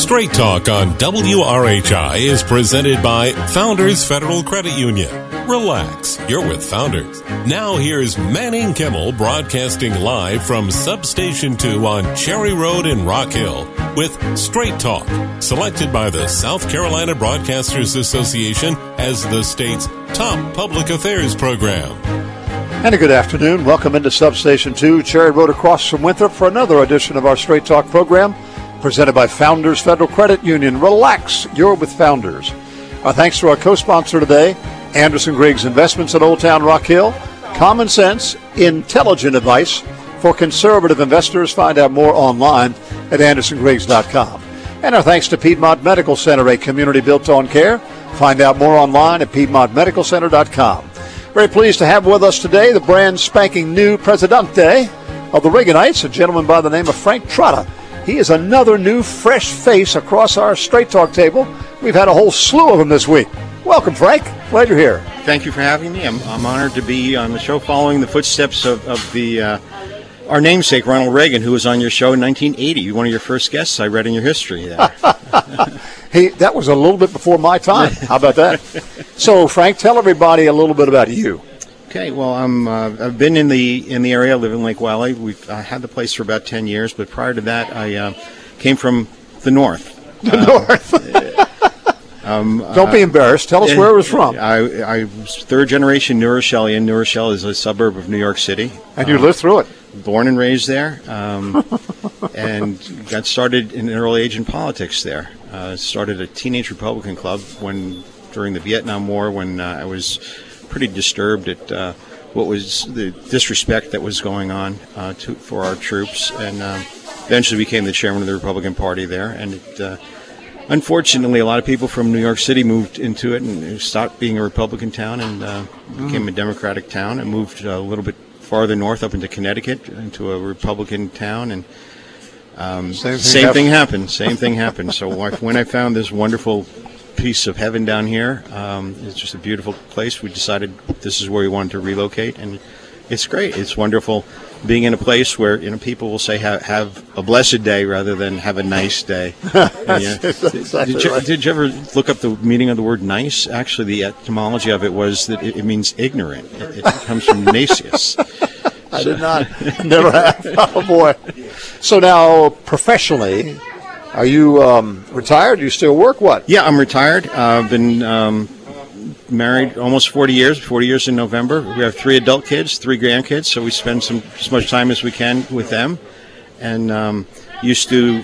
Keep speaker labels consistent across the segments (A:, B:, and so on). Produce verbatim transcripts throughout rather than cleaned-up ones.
A: Straight Talk on W R H I is presented by Founders Federal Credit Union. Relax, you're with Founders. Now here's Manning Kimmel broadcasting live from Substation two on Cherry Road in Rock Hill with Straight Talk, selected by the South Carolina Broadcasters Association as the state's top public affairs program.
B: And a good afternoon. Welcome into Substation two, Cherry Road across from Winthrop for another edition of our Straight Talk program presented by Founders Federal Credit Union. Relax, you're with Founders. Our thanks to our co-sponsor today, Anderson Griggs Investments in Old Town Rock Hill. Common sense, intelligent advice for conservative investors. Find out more online at anderson griggs dot com. And our thanks to Piedmont Medical Center, a community built on care. Find out more online at piedmont medical center dot com. Very pleased to have with us today the brand spanking new Presidente of the Reaganites, a gentleman by the name of Frank Trotta. He is another new, fresh face across our Straight Talk table. We've had a whole slew of them this week. Welcome, Frank. Glad you're here.
C: Thank you for having me. I'm, I'm honored to be on the show following the footsteps of, of the uh, our namesake, Ronald Reagan, who was on your show in nineteen eighty. One of your first guests I read in your history there.
B: Hey, that was a little bit before my time. How about that? So, Frank, tell everybody a little bit about you.
C: Okay, well, I'm, uh, I've been in the in the area. I live in Lake Wylie. We've uh, had the place for about ten years, but prior to that, I uh, came from the north.
B: The
C: uh,
B: north.
C: um,
B: Don't be embarrassed. Tell us
C: uh,
B: where it was from.
C: I, I was third generation New Rochellean. New Rochelle is a suburb of New York City.
B: And you
C: uh,
B: lived through it.
C: Born and raised there, um, and got started in an early age in politics there. Uh, started a teenage Republican club when during the Vietnam War, when uh, I was pretty disturbed at uh, what was the disrespect that was going on uh, to, for our troops, and um, eventually became the chairman of the Republican Party there. And it, uh, unfortunately, a lot of people from New York City moved into it and stopped being a Republican town and uh, became mm. a Democratic town, and moved a little bit farther north up into Connecticut, into a Republican town, and um, same, thing, same happened. thing happened. Same thing happened. So when I found this wonderful piece of heaven down here, um, it's just a beautiful place. We decided this is where we wanted to relocate, and it's great. It's wonderful being in a place where, you know, people will say have, have a blessed day rather than have a nice day. And, you know,
B: exactly
C: did, you,
B: right.
C: did you ever look up the meaning of the word nice? Actually, the etymology of it was that it, it means ignorant. It, it comes from Nasius.
B: I did not. Never have. Oh, boy. So now, professionally, are you um, retired? Do you still work? What?
C: Yeah, I'm retired. Uh, I've been um, married almost forty years, forty years in November. We have three adult kids, three grandkids, so we spend some as much time as we can with them. And um, used to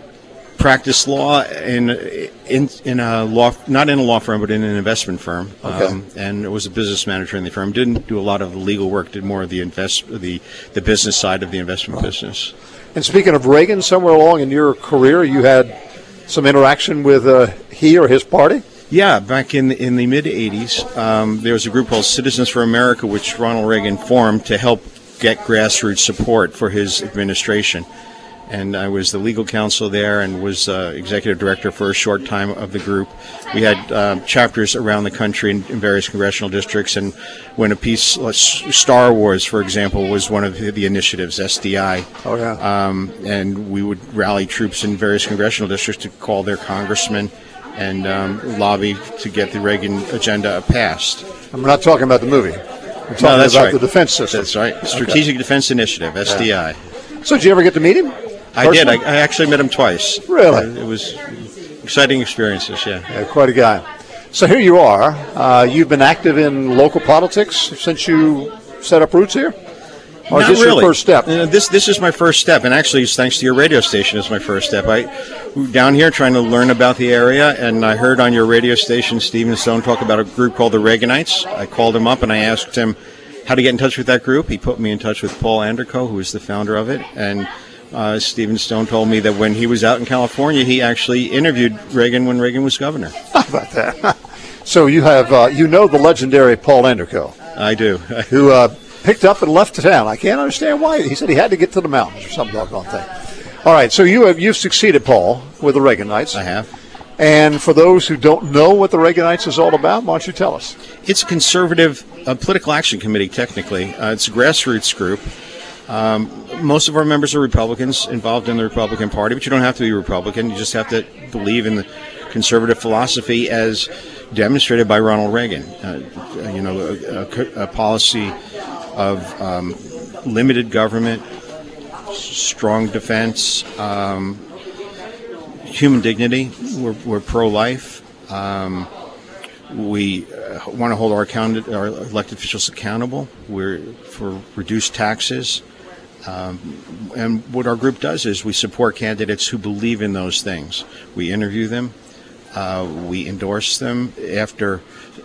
C: practice law in in in a law, not in a law firm, but in an investment firm.
B: Okay.
C: Um, and was a business manager in the firm. Didn't do a lot of the legal work. Did more of the invest the the business side of the investment
B: right.
C: business.
B: And speaking of Reagan, somewhere along in your career, you had some interaction with uh, he or his party?
C: Yeah, back in the, in the mid eighties, um, there was a group called Citizens for America, which Ronald Reagan formed to help get grassroots support for his administration. And I was the legal counsel there and was uh, executive director for a short time of the group. We had uh, chapters around the country in, in various congressional districts, and when a piece, uh, Star Wars, for example, was one of the, the initiatives, S D I.
B: Oh, yeah.
C: Um, and we would rally troops in various congressional districts to call their congressmen and um, lobby to get the Reagan agenda passed.
B: I'm not talking about the movie. I'm talking
C: no, that's
B: about
C: right.
B: the defense system.
C: That's right. Strategic okay. Defense Initiative, S D I.
B: Yeah. So did you ever get to meet him?
C: I did. I, I actually met him twice.
B: Really?
C: Uh, it was exciting experiences, yeah.
B: yeah. Quite a guy. So here you are. Uh, you've been active in local politics since you set up roots here? Or
C: Not
B: is this
C: really.
B: your first step?
C: Uh, this this is my first step, and actually it's thanks to your radio station is my first step. I down here trying to learn about the area, and I heard on your radio station Stephen Stone talk about a group called the Reaganites. I called him up and I asked him how to get in touch with that group. He put me in touch with Paul Anderco, who is the founder of it, and Uh, Stephen Stone told me that when he was out in California, he actually interviewed Reagan when Reagan was governor.
B: How about that? So you have, uh, you know the legendary Paul Anderco.
C: I do.
B: who uh, picked up and left town. I can't understand why. He said he had to get to the mountains or some doggone thing. All right, so you have, you've succeeded, Paul, with the Reaganites.
C: I have.
B: And for those who don't know what the Reaganites is all about, why don't you tell us?
C: It's a conservative uh, political action committee, technically. Uh, it's a grassroots group. Um, most of our members are Republicans involved in the Republican Party, but you don't have to be Republican. You just have to believe in the conservative philosophy as demonstrated by Ronald Reagan. Uh, you know, a, a, a policy of um, limited government, strong defense, um, human dignity. We're, we're pro-life. Um, we uh, want to hold our, account- our elected officials accountable. We're for reduced taxes. Um, and what our group does is we support candidates who believe in those things. We interview them. Uh, we endorse them after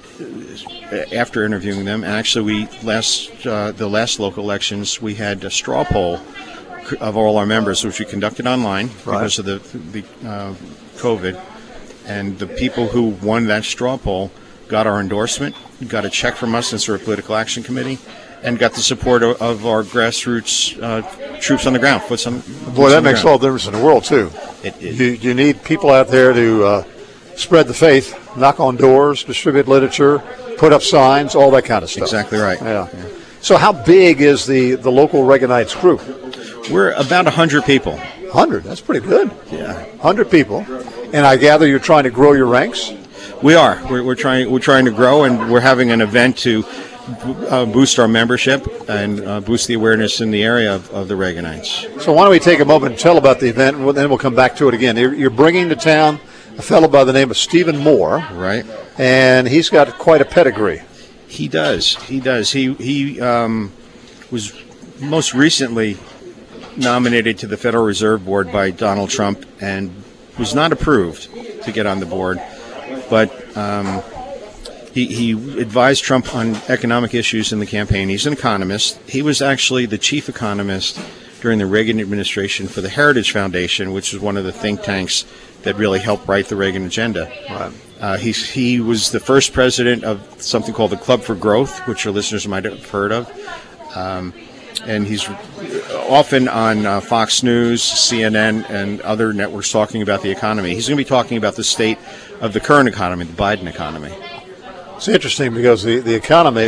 C: after interviewing them. And actually, we last uh, the last local elections, we had a straw poll of all our members, which we conducted online
B: right.
C: because of the the uh, COVID. And the people who won that straw poll got our endorsement, got a check from us as our political action committee, and got the support of, of our grassroots uh, troops on the ground. Put some
B: boy, that makes all the difference in the world too.
C: It, it,
B: you, you need people out there to uh, spread the faith, knock on doors, distribute literature, put up signs, all that kind of stuff.
C: Exactly right.
B: Yeah. yeah. So how big is the, the local Reaganites group?
C: We're about one hundred people.
B: one hundred, that's pretty good.
C: Yeah.
B: one hundred people. And I gather you're trying to grow your ranks?
C: We are. We're, we're trying we're trying to grow, and we're having an event to uh, boost our membership and uh, boost the awareness in the area of, of the Reaganites.
B: So why don't we take a moment and tell about the event, and then we'll come back to it again. You're, you're bringing to town a fellow by the name of Stephen Moore.
C: Right.
B: And he's got quite a pedigree.
C: He does. He does. He he um, was most recently nominated to the Federal Reserve Board by Donald Trump and was not approved to get on the board. But um, he, he advised Trump on economic issues in the campaign. He's an economist. He was actually the chief economist during the Reagan administration for the Heritage Foundation, which was one of the think tanks that really helped write the Reagan agenda.
B: Right.
C: Uh, he's, he was the first president of something called the Club for Growth, which your listeners might have heard of. Um, and he's often on uh, Fox News, C N N, and other networks talking about the economy. He's going to be talking about the state of the current economy, the Biden economy.
B: It's interesting because the, the economy...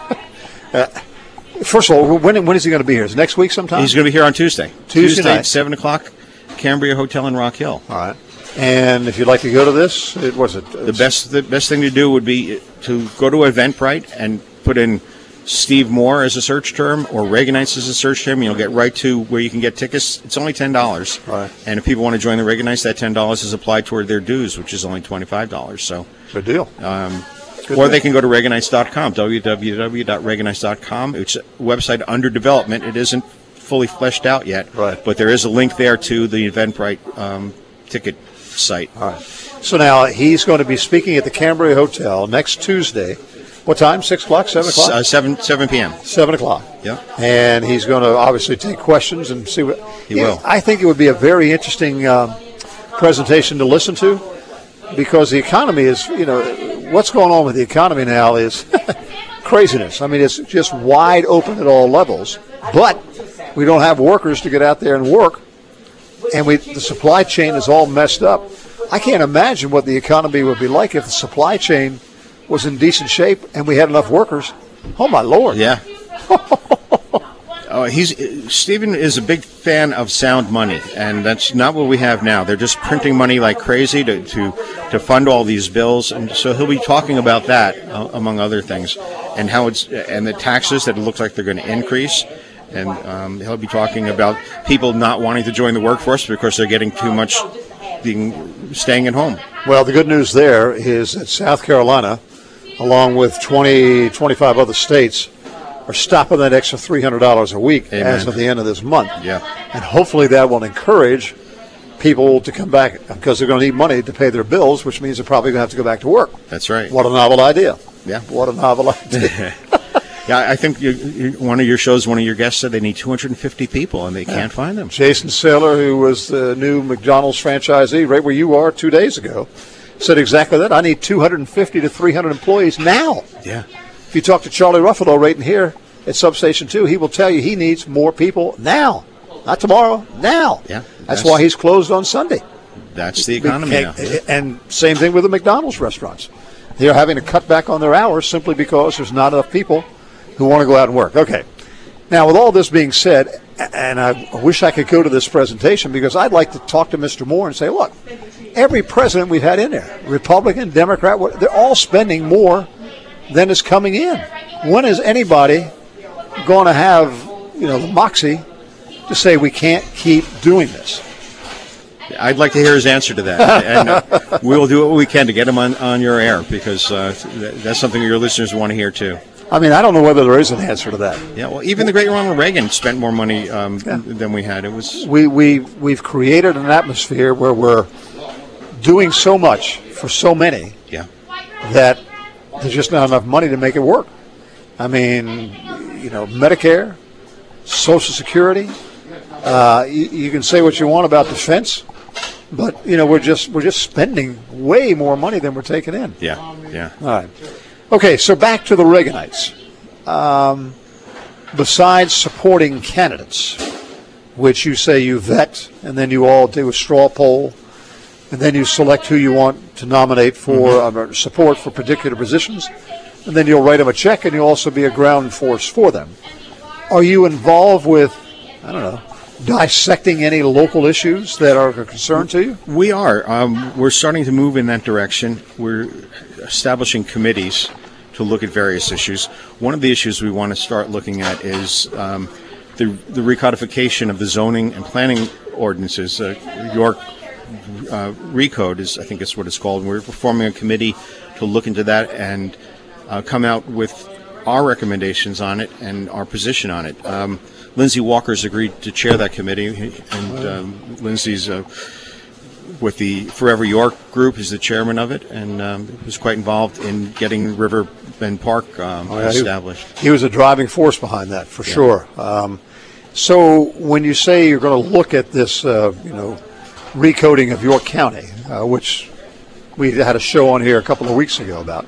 B: uh, first of all, when, when is he going to be here? Is it next week sometime?
C: He's going to be here on Tuesday.
B: Tuesday,
C: Tuesday
B: night.
C: at seven o'clock, Cambria Hotel in Rock Hill.
B: All right. And if you'd like to go to this, it was it.
C: The best the best thing to do would be to go to Eventbrite and put in Steve Moore as a search term or Reaganites as a search term. You'll get right to where you can get tickets. It's only ten dollars.
B: Right.
C: And if people want to join the Reaganites, that ten dollars is applied toward their dues, which is only twenty-five dollars. So
B: good deal.
C: Um,
B: Good
C: or
B: deal.
C: they can go to Reaganites dot com, w w w dot reaganites dot com. It's a website under development. It isn't fully fleshed out yet.
B: Right.
C: But there is a link there to the Eventbrite um, ticket site.
B: All right. So now he's going to be speaking at the Cambria Hotel next Tuesday. What time? Six o'clock? Seven o'clock?
C: Uh, seven seven p.m.
B: Seven o'clock.
C: Yeah.
B: And he's going to obviously take questions and see what
C: He will.
B: I think it would be a very interesting um, presentation to listen to, because the economy is, you know, what's going on with the economy now is craziness. I mean, it's just wide open at all levels, but we don't have workers to get out there and work, and we the supply chain is all messed up. I can't imagine what the economy would be like if the supply chain was in decent shape and we had enough workers. Oh, my Lord.
C: Yeah. Oh, he's Stephen is a big fan of sound money, and that's not what we have now. They're just printing money like crazy to to, to fund all these bills, and so he'll be talking about that uh, among other things, and how it's and the taxes that it looks like they're going to increase, and um, he'll be talking about people not wanting to join the workforce because they're getting too much being staying at home.
B: Well, the good news there is that South Carolina, along with twenty, twenty-five other states, are stopping that extra three hundred dollars a week
C: Amen.
B: as of the end of this month.
C: Yeah.
B: And hopefully that will encourage people to come back, because they're going to need money to pay their bills, which means they're probably going to have to go back to work.
C: That's right.
B: What a novel idea.
C: Yeah.
B: What a novel idea.
C: Yeah, I think you, you, one of your shows, one of your guests said they need two hundred fifty people, and they
B: Yeah.
C: can't find them.
B: Jason Saylor, who was the new McDonald's franchisee right where you are two days ago, said exactly that. I need two hundred fifty to three hundred employees now.
C: Yeah.
B: If you talk to Charlie Ruffalo right in here at Substation two, he will tell you he needs more people now. Not tomorrow, now.
C: Yeah.
B: That's,
C: That's-
B: why he's closed on Sunday.
C: That's the economy now.
B: And, and same thing with the McDonald's restaurants. They're having to cut back on their hours simply because there's not enough people who want to go out and work. Okay. Now, with all this being said, and I wish I could go to this presentation because I'd like to talk to Mister Moore and say, look, every president we've had in there, Republican, Democrat, they're all spending more than is coming in. When is anybody going to have, you know, the moxie to say we can't keep doing this?
C: I'd like to hear his answer to that, and uh, we'll do what we can to get him on, on your air, because uh, that's something your listeners want to hear too.
B: I mean, I don't know whether there is an answer to that.
C: Yeah, well, even the great Ronald Reagan spent more money um, yeah. than we had. It was
B: we we we've created an atmosphere where we're doing so much for so many
C: yeah.
B: that there's just not enough money to make it work. I mean, you know, Medicare, Social Security. Uh, you, you can say what you want about defense. But you know we're just we're just spending way more money than we're taking in.
C: Yeah, yeah.
B: All right. Okay, so back to the Reaganites. Um, besides supporting candidates, which you say you vet, and then you all do a straw poll, and then you select who you want to nominate for mm-hmm. uh, support for particular positions, and then you'll write them a check, and you'll also be a ground force for them. Are you involved with, I don't know, dissecting any local issues that are a concern to you?
C: We are. Um, we're starting to move in that direction. We're establishing committees to look at various issues. One of the issues we want to start looking at is um, the, the recodification of the zoning and planning ordinances. Uh, York uh, Recode is, I think, it's what it's called. We're forming a committee to look into that and uh, come out with our recommendations on it and our position on it. Um, Lindsay Walker's agreed to chair that committee, and um, Lindsay's uh, with the Forever York group. He's the chairman of it, and um, was quite involved in getting Riverbend Park um, oh, yeah, established.
B: He, he was a driving force behind that, for yeah. sure. Um, so when you say you're going to look at this, uh, you know, recoding of York County, uh, which we had a show on here a couple of weeks ago about,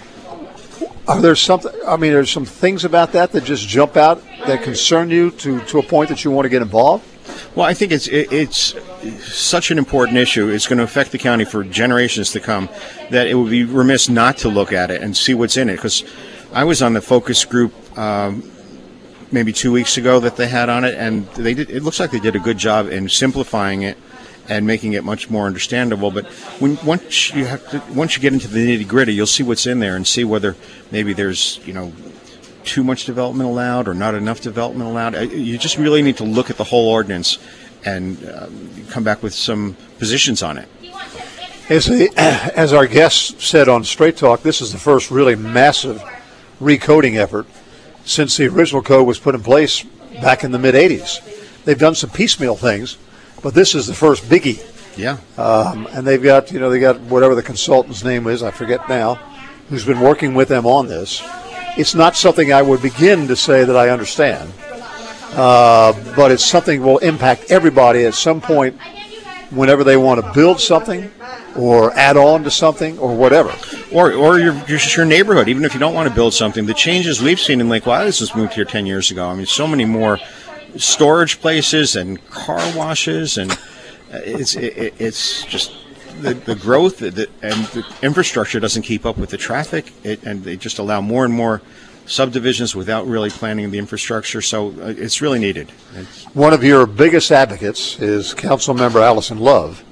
B: are there something? I mean, there's some things about that that just jump out that concern you to, to a point that you want to get involved?
C: Well, I think it's it, it's such an important issue. It's going to affect the county for generations to come that it would be remiss not to look at it and see what's in it. Because I was on the focus group um, maybe two weeks ago that they had on it, and they did. It looks like they did a good job in simplifying it and making it much more understandable. But when once you have to, once you get into the nitty gritty, you'll see what's in there and see whether maybe there's you know too much development allowed or not enough development allowed. You just really need to look at the whole ordinance and um, come back with some positions on it.
B: As, the, as our guest said on Straight Talk, this is the first really massive recoding effort since the original code was put in place back in the mid eighties. They've done some piecemeal things, but this is the first biggie.
C: Yeah.
B: Um, and they've got, you know, they got whatever the consultant's name is, I forget now, who's been working with them on this. It's not something I would begin to say that I understand, uh, but it's something that will impact everybody at some point whenever they want to build something or add on to something or whatever.
C: Or or your, just your neighborhood, even if you don't want to build something. The changes we've seen in Lake Wylie since moved here ten years ago, I mean, so many more storage places and car washes, and it's it, it's just the, the growth the, and the infrastructure doesn't keep up with the traffic, it, and they just allow more and more subdivisions without really planning the infrastructure. So uh, it's really needed. It's
B: One of your biggest advocates is Councilmember Allison Love,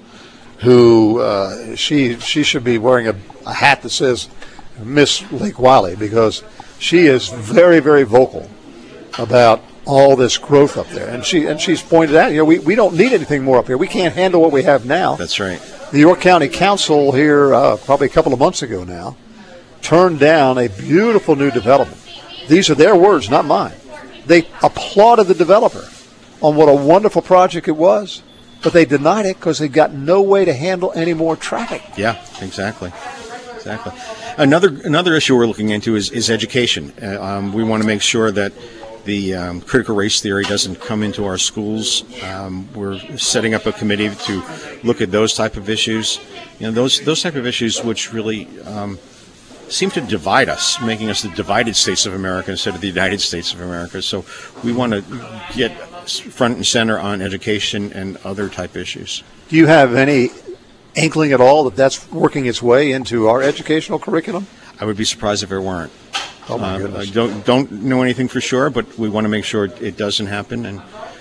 B: who uh, she she should be wearing a, a hat that says Miss Lake Wylie, because she is very, very vocal about all this growth up there. And she and she's pointed out, you know, we, we don't need anything more up here. We can't handle what we have now.
C: That's right.
B: The York County Council here uh, probably a couple of months ago now turned down a beautiful new development. These are their words, not mine. They applauded the developer on what a wonderful project it was, but they denied it because they got no way to handle any more traffic.
C: Yeah, exactly. Exactly. Another another issue we're looking into is, is education. Uh, um, we want to make sure that the um, critical race theory doesn't come into our schools. Um, we're setting up a committee to look at those type of issues. You know, those those type of issues which really um, seem to divide us, making us the divided states of America instead of the United States of America. So we want to get front and center on education and other type issues.
B: Do you have any inkling at all that that's working its way into our educational curriculum?
C: I would be surprised if it weren't.
B: Oh my
C: uh,
B: goodness.
C: I don't don't know anything for sure, but we want to make sure it doesn't happen. And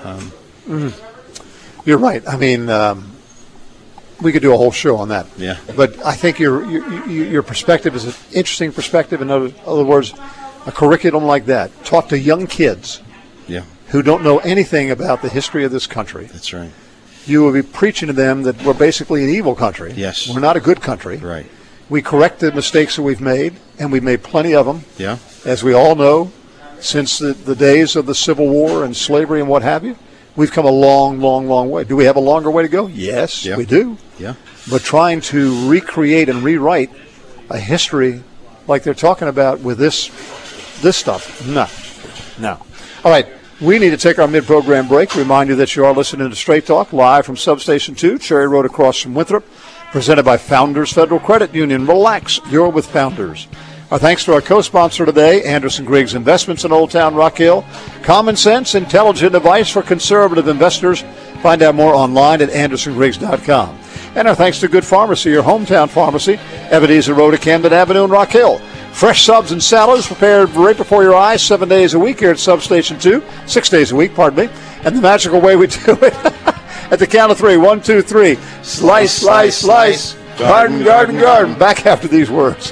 C: Um,
B: mm-hmm. You're right. I mean, um, we could do a whole show on that.
C: Yeah.
B: But I think your your, your perspective is an interesting perspective. In other, other words, a curriculum like that taught to young kids
C: yeah.
B: who don't know anything about the history of this country.
C: That's right.
B: You will be preaching to them that we're basically an evil country.
C: Yes.
B: We're not a good country.
C: Right.
B: We correct the mistakes that we've made, and we've made plenty of them.
C: Yeah.
B: As we all know, since the, the days of the Civil War and slavery and what have you, we've come a long, long, long way. Do we have a longer way to go? Yes,
C: yeah.
B: we do.
C: Yeah.
B: But trying to recreate and rewrite a history like they're talking about with this this stuff, no. No. All right. We need to take our mid-program break. Remind you that you are listening to Straight Talk live from Substation two, Cherry Road across from Winthrop, presented by Founders Federal Credit Union. Relax, you're with Founders. Our thanks to our co-sponsor today, Anderson Griggs Investments in Old Town Rock Hill. Common sense, intelligent advice for conservative investors. Find out more online at anderson griggs dot com. And our thanks to Good Pharmacy, your hometown pharmacy, Ebenezer Road at Camden Avenue in Rock Hill. Fresh subs and salads prepared right before your eyes seven days a week here at Substation two, six days a week, pardon me. And the magical way we do it, at the count of three, one, two, three, slice, slice, slice, slice. Garden, garden, garden. Back after these words.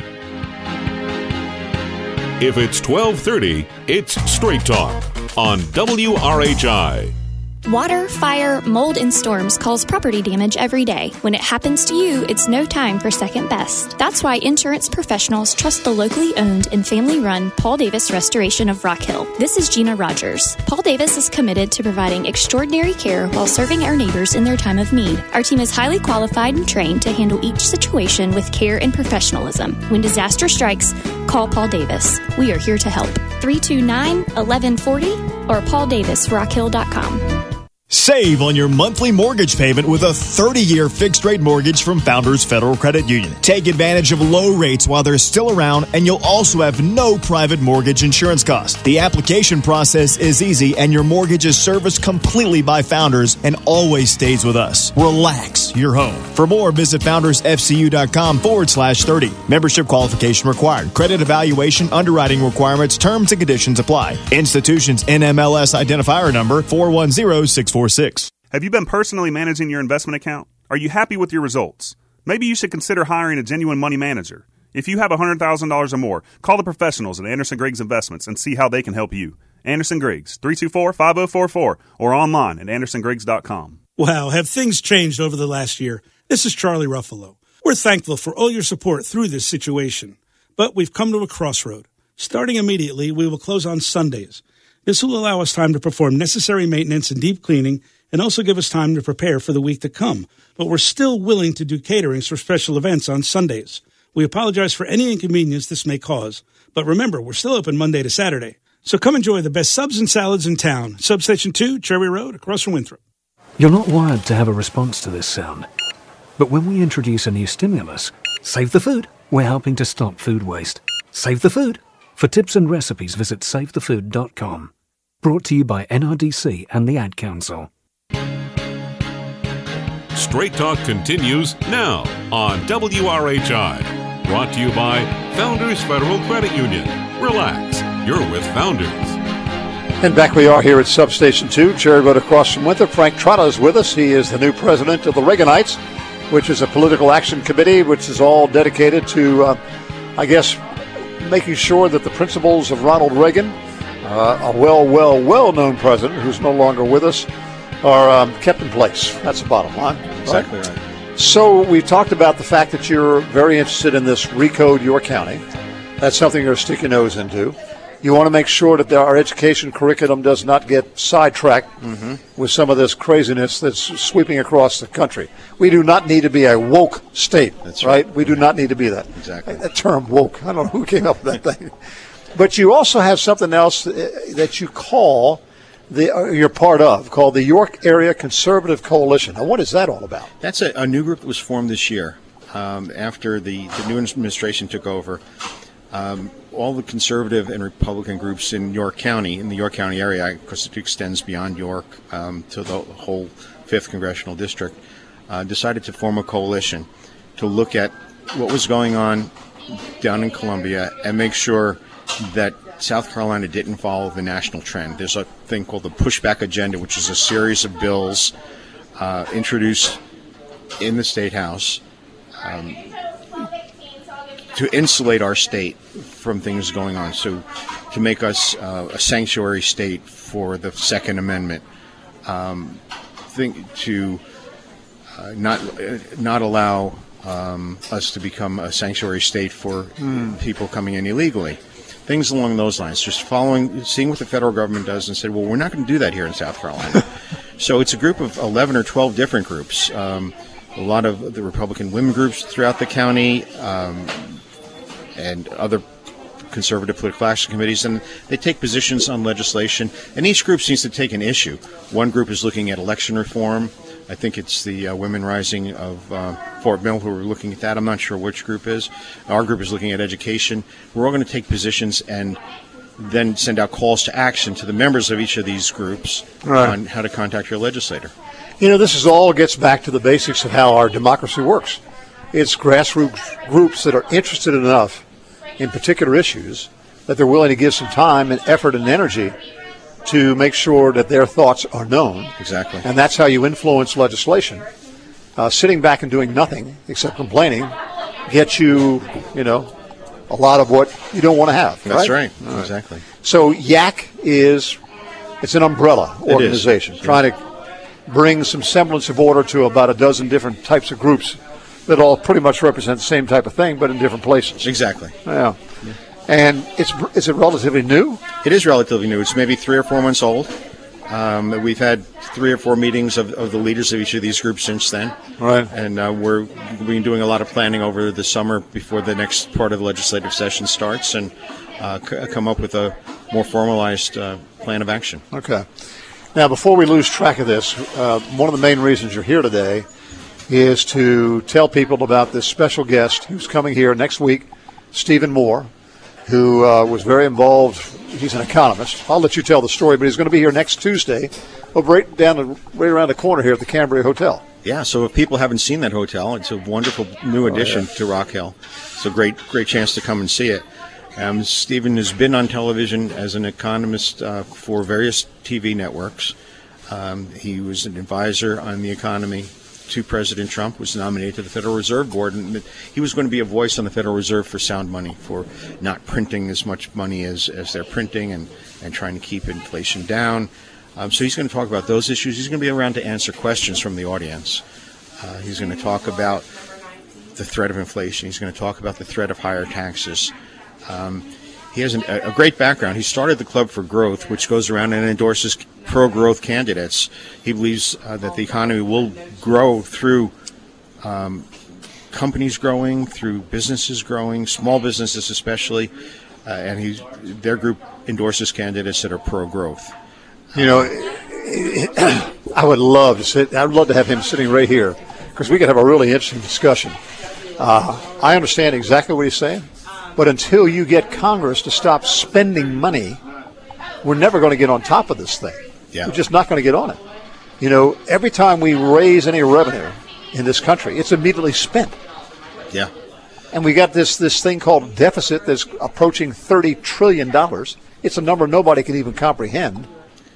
A: If it's twelve thirty, it's Straight Talk on W R H I.
D: Water, fire, mold, and storms cause property damage every day. When it happens to you, it's no time for second best. That's why insurance professionals trust the locally owned and family-run Paul Davis Restoration of Rock Hill. This is Gina Rogers. Paul Davis is committed to providing extraordinary care while serving our neighbors in their time of need. Our team is highly qualified and trained to handle each situation with care and professionalism. When disaster strikes, call Paul Davis. We are here to help. three two nine, one one four zero or paul davis rock hill dot com.
E: Save on your monthly mortgage payment with a thirty-year fixed-rate mortgage from Founders Federal Credit Union. Take advantage of low rates while they're still around, and you'll also have no private mortgage insurance cost. The application process is easy, and your mortgage is serviced completely by Founders and always stays with us. Relax your home. For more, visit foundersfcu.com forward slash 30. Membership qualification required. Credit evaluation, underwriting requirements, terms and conditions apply. Institution's N M L S identifier number four one zero six four six.
F: Have you been personally managing your investment account? Are you happy with your results? Maybe you should consider hiring a genuine money manager. If you have one hundred thousand dollars or more, call the professionals at Anderson Griggs Investments and see how they can help you. Anderson Griggs, three two four, five zero four four, or online at anderson griggs dot com.
G: Wow, have things changed over the last year? This is Charlie Ruffalo. We're thankful for all your support through this situation, but we've come to a crossroad. Starting immediately, we will close on Sundays. This will allow us time to perform necessary maintenance and deep cleaning and also give us time to prepare for the week to come. But we're still willing to do caterings for special events on Sundays. We apologize for any inconvenience this may cause. But remember, we're still open Monday to Saturday. So come enjoy the best subs and salads in town. Substation two, Cherry Road, across from Winthrop.
H: You're not wired to have a response to this sound. But when we introduce a new stimulus, save the food. We're helping to stop food waste. Save the food. For tips and recipes, visit save the food dot com. Brought to you by N R D C and the Ad Council.
A: Straight Talk continues now on W R H I. Brought to you by Founders Federal Credit Union. Relax, you're with Founders.
B: And back we are here at Substation two, Cherry Road across from Winthrop. Frank Trotta is with us. He is the new president of the Reaganites, which is a political action committee which is all dedicated to, uh, I guess, making sure that the principles of Ronald Reagan, uh, a well, well, well-known president who's no longer with us, are um, kept in place. That's the bottom line.
C: Exactly
B: right?
C: right.
B: So we've talked about the fact that you're very interested in this Recode Your County. That's something you're going to stick your nose into. You want to make sure that our education curriculum does not get sidetracked mm-hmm. with some of this craziness that's sweeping across the country. We do not need to be a woke state,
C: that's
B: right?
C: right?
B: We do not need to be that.
C: Exactly.
B: That term woke, I don't know who came up with that thing. But you also have something else that you call, the uh, you're part of, called the York Area Conservative Coalition. Now, what is that all about?
C: That's a, a new group that was formed this year um, after the, the new administration took over. Um, all the conservative and Republican groups in York County, in the York County area, because it extends beyond York um, to the whole fifth Congressional District, uh, decided to form a coalition to look at what was going on down in Columbia and make sure that South Carolina didn't follow the national trend. There's a thing called the pushback agenda, which is a series of bills uh, introduced in the State House um, to insulate our state from things going on, so to make us uh, a sanctuary state for the Second Amendment, um, think to uh, not uh, not allow um, us to become a sanctuary state for mm. people coming in illegally. Things along those lines, just following, seeing what the federal government does and said, well, we're not going to do that here in South Carolina. So it's a group of eleven or twelve different groups. Um, a lot of the Republican women groups throughout the county, um, and other conservative political action committees, and they take positions on legislation, and each group seems to take an issue. One group is looking at election reform. I think it's the uh, Women Rising of uh, Fort Mill who are looking at that. I'm not sure which group is. Our group is looking at education. We're all going to take positions and then send out calls to action to the members of each of these groups right. on how to contact your legislator.
B: You know, this is all gets back to the basics of how our democracy works. It's grassroots groups that are interested enough in particular issues that they're willing to give some time and effort and energy to make sure that their thoughts are known.
C: Exactly.
B: And that's how you influence legislation. Uh, sitting back and doing nothing except complaining gets you, you know, a lot of what you don't want to have.
C: That's
B: right.
C: right. right. Exactly.
B: So Y A C is, it's an umbrella organization trying to bring some semblance of order to about a dozen different types of groups that all pretty much represent the same type of thing, but in different places.
C: Exactly.
B: Yeah. yeah. And it's is it relatively new?
C: It is relatively new. It's maybe three or four months old. Um, we've had three or four meetings of, of the leaders of each of these groups since then.
B: Right.
C: And uh, we're we've been doing a lot of planning over the summer before the next part of the legislative session starts, and uh, c- come up with a more formalized uh, plan of action.
B: Okay. Now, before we lose track of this, uh, one of the main reasons you're here today is to tell people about this special guest who's coming here next week, Stephen Moore, who uh, was very involved. He's an economist. I'll let you tell the story, but he's going to be here next Tuesday, over right down, the, right around the corner here at the Cambria Hotel.
C: Yeah, so if people haven't seen that hotel, it's a wonderful new addition oh, yeah. to Rock Hill. It's a great, great chance to come and see it. Um, Stephen has been on television as an economist uh, for various T V networks. Um, he was an advisor on the economy to President Trump, was nominated to the Federal Reserve Board, and he was going to be a voice on the Federal Reserve for sound money, for not printing as much money as, as they're printing, and, and trying to keep inflation down. Um, so he's going to talk about those issues. He's going to be around to answer questions from the audience. Uh, he's going to talk about the threat of inflation. He's going to talk about the threat of higher taxes. Um, he has an, a, a great background. He started the Club for Growth, which goes around and endorses pro-growth candidates. He believes uh, that the economy will grow through um, companies growing, through businesses growing, small businesses especially, uh, and he, their group endorses candidates that are pro-growth.
B: You know, it, it, I would love to sit. I'd love to have him sitting right here because we could have a really interesting discussion. Uh, I understand exactly what he's saying, but until you get Congress to stop spending money, we're never going to get on top of this thing.
C: Yeah.
B: We're just not going to get on it. You know, every time we raise any revenue in this country, it's immediately spent.
C: Yeah.
B: And we got this this thing called deficit that's approaching thirty trillion dollars. It's a number nobody can even comprehend.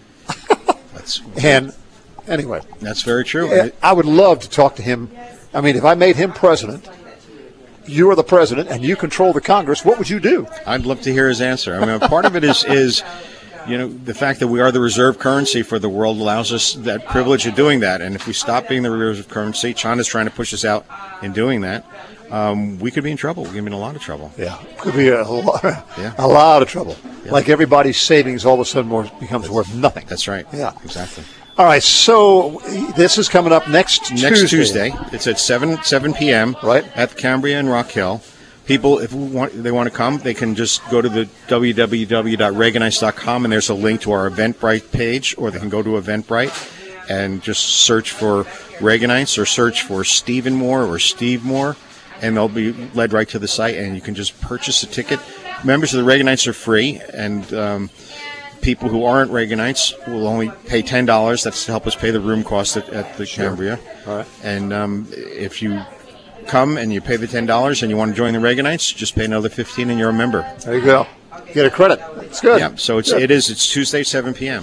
C: That's
B: and anyway.
C: That's very true.
B: I would love to talk to him. I mean, if I made him president, you are the president, and you control the Congress, what would you do?
C: I'd love to hear his answer. I mean, part of it is is... You know, the fact that we are the reserve currency for the world allows us that privilege of doing that. And if we stop being the reserve currency, China's trying to push us out in doing that, um, we could be in trouble. We could be in a lot of trouble.
B: Yeah, could be a lot,
C: yeah.
B: a lot of trouble.
C: Yeah.
B: Like everybody's savings all of a sudden more, becomes
C: that's,
B: worth nothing.
C: That's right.
B: Yeah,
C: exactly.
B: All right, so this is coming up next Tuesday.
C: Next Tuesday. It's at seven p.m.
B: Right.
C: At the Cambria in Rock Hill. People, if we want, they want to come, they can just go to the w w w dot reaganites dot com, and there's a link to our Eventbrite page, or they can go to Eventbrite and just search for Reaganites or search for Stephen Moore or Steve Moore, and they'll be led right to the site, and you can just purchase a ticket. Members of the Reaganites are free, and um, people who aren't Reaganites will only pay ten dollars. That's to help us pay the room cost at, at the
B: sure.
C: Cambria.
B: All right.
C: And um, if you come and you pay the ten dollars and you want to join the Reaganites, just pay another fifteen dollars and you're a member.
B: There you go. Get a credit. It's good.
C: Yeah, so it's,
B: good.
C: it is. It's Tuesday, seven p.m.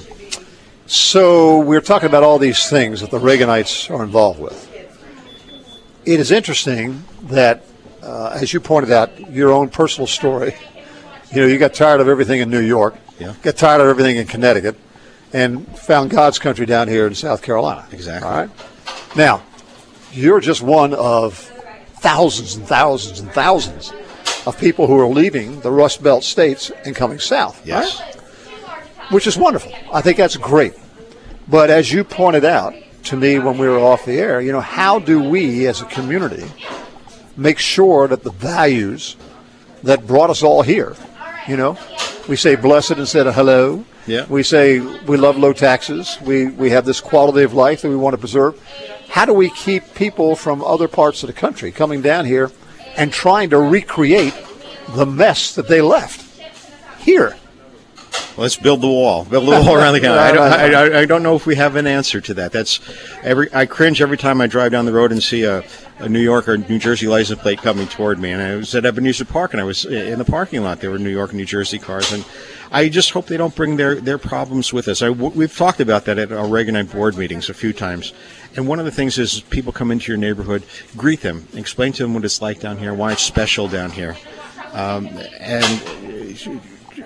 B: So we're talking about all these things that the Reaganites are involved with. It is interesting that, uh, as you pointed out, your own personal story, you know, you got tired of everything in New York,
C: yeah.
B: got tired of everything in Connecticut, and found God's country down here in South Carolina.
C: Exactly.
B: All right. Now, you're just one of thousands and thousands and thousands of people who are leaving the Rust Belt states and coming south.
C: Yes.
B: Right? Which is wonderful. I think that's great. But as you pointed out to me when we were off the air, you know, how do we as a community make sure that the values that brought us all here, you know, we say blessed instead of hello.
C: Yeah.
B: We say we love low taxes. We, we have this quality of life that we want to preserve. How do we keep people from other parts of the country coming down here and trying to recreate the mess that they left here?
C: Let's build the wall. Build the wall around the county. I don't, I, I don't know if we have an answer to that. That's every. I cringe every time I drive down the road and see a, a New York or New Jersey license plate coming toward me. And I was at Ebenezer Park, and I was in the parking lot. There were New York and New Jersey cars, and I just hope they don't bring their, their problems with us. I, we've talked about that at our Reaganite board meetings a few times. And one of the things is people come into your neighborhood, greet them, explain to them what it's like down here, why it's special down here. Um, and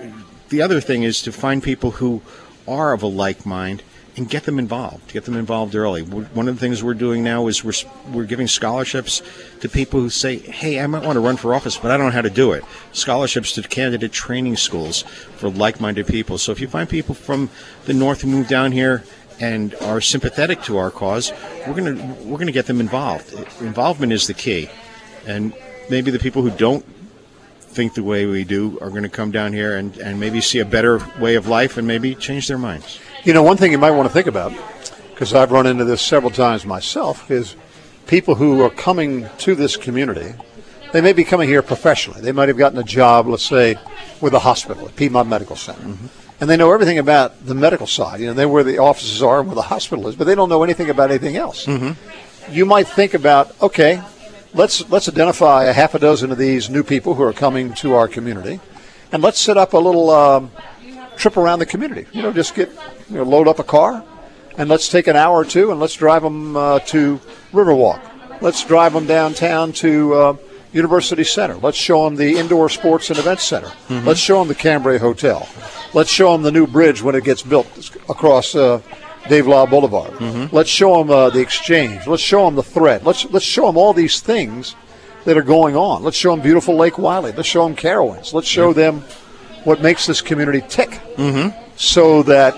C: the other thing is to find people who are of a like mind and get them involved, get them involved early. One of the things we're doing now is we're, we're giving scholarships to people who say, hey, I might want to run for office, but I don't know how to do it. Scholarships to candidate training schools for like-minded people. So if you find people from the north who move down here and are sympathetic to our cause, we're going to we're going to get them involved. Involvement is the key. And maybe the people who don't think the way we do are going to come down here and, and maybe see a better way of life and maybe change their minds.
B: You know, one thing you might want to think about, because I've run into this several times myself, is people who are coming to this community, they may be coming here professionally. They might have gotten a job, let's say, with a hospital, at Piedmont Medical Center. Mm-hmm. And they know everything about the medical side. You know, they know where the offices are and where the hospital is, but they don't know anything about anything else. Mm-hmm. You might think about, okay, let's let's identify a half a dozen of these new people who are coming to our community, and let's set up a little um, trip around the community. You know, just get, you know, load up a car, and let's take an hour or two, and let's drive them uh, to Riverwalk. Let's drive them downtown to uh, University Center. Let's show them the Indoor Sports and Events Center. Mm-hmm. Let's show them the Cambrai Hotel. Let's show them the new bridge when it gets built across uh, Dave Law Boulevard. Mm-hmm. Let's show them uh, the Exchange. Let's show them the Thread. Let's let's show them all these things that are going on. Let's show them beautiful Lake Wiley. Let's show them Carowinds. Let's show them what makes this community tick, mm-hmm. so that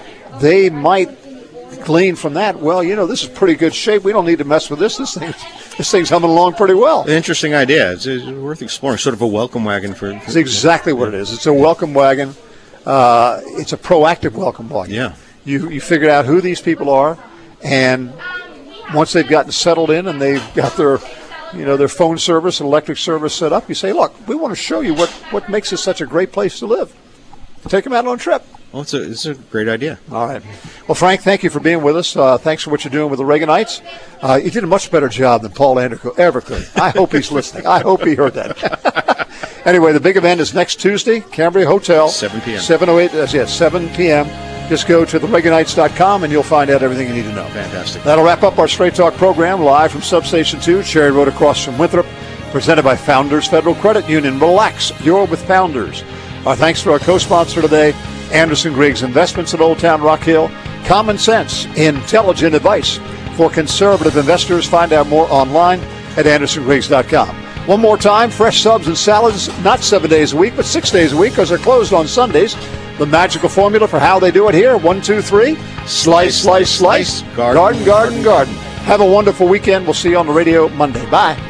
B: they might glean from that. Well, you know, this is pretty good shape. We don't need to mess with this. This thing, this thing's humming along pretty well.
C: An interesting idea. It's, it's worth exploring. Sort of a welcome wagon for. for
B: it's exactly what it is. It's a welcome wagon. Uh, it's a proactive welcome wagon.
C: Yeah.
B: You you figured out who these people are, and once they've gotten settled in and they've got their, you know, their phone service and electric service set up, you say, look, we want to show you what, what makes this such a great place to live. Take them out on a trip.
C: Well, it's a, it's a great idea.
B: All right. Well, Frank, thank you for being with us. Uh, thanks for what you're doing with the Reaganites. Uh, you did a much better job than Paul Anderco ever could. I hope he's listening. I hope he heard that. Anyway, the big event is next Tuesday, Cambrai Hotel.
C: seven p.m.
B: seven oh eight, that's it, seven p.m. Just go to the reaganites dot com and you'll find out everything you need to know.
C: Fantastic.
B: That'll wrap up our Straight Talk program live from Substation two, Cherry Road across from Winthrop, presented by Founders Federal Credit Union. Relax, you're with Founders. Our thanks to our co-sponsor today, Anderson Griggs Investments at Old Town Rock Hill. Common sense, intelligent advice for conservative investors. Find out more online at anderson griggs dot com. One more time, fresh subs and salads, not seven days a week, but six days a week because they're closed on Sundays. The magical formula for how they do it here, one, two, three, slice, slice, slice, garden, garden, garden. Have a wonderful weekend. We'll see you on the radio Monday. Bye.